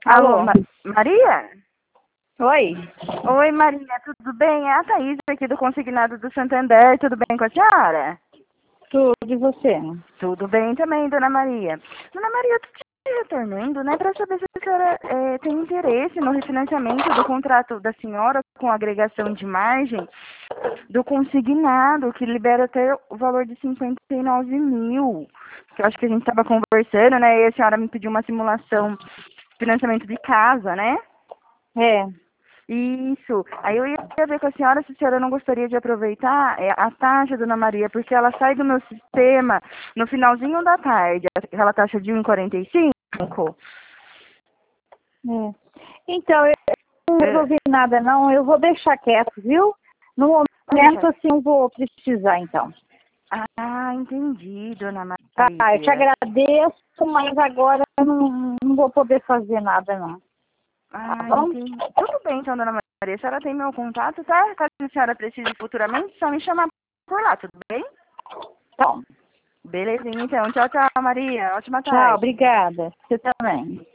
Alô, Alô, Maria? oi? Oi, Maria, tudo bem? É a Thaís aqui do Consignado do Santander, tudo bem com a senhora? Tudo e você? Tudo bem também, dona Maria. Dona Maria, eu tô te retornando, né, para saber se a senhora tem interesse no refinanciamento do contrato da senhora com agregação de margem do consignado, que libera até o valor de 59 mil, que eu acho que a gente estava conversando, né, e a senhora me pediu uma simulação de financiamento de casa, né? É, Isso. Aí eu ia ver com a senhora se a senhora não gostaria de aproveitar a taxa, dona Maria, porque ela sai do meu sistema no finalzinho da tarde, aquela taxa de 1,45. é. Então, eu não É, resolvi nada não, eu vou deixar quieto, viu? No momento, deixa. assim, eu vou precisar, então. Ah, entendi, dona Tá, eu te Maria. agradeço, mas agora eu não vou poder fazer nada, não. Tá Ah, bom? entendi. Tudo bem, então, dona Maria. A senhora tem meu contato, tá? Caso a senhora precise futuramente, só me chamar por lá, tudo bem? Então, Belezinha, então. Tchau, tchau, Maria. Ótima tchau, tarde. obrigada. Você também.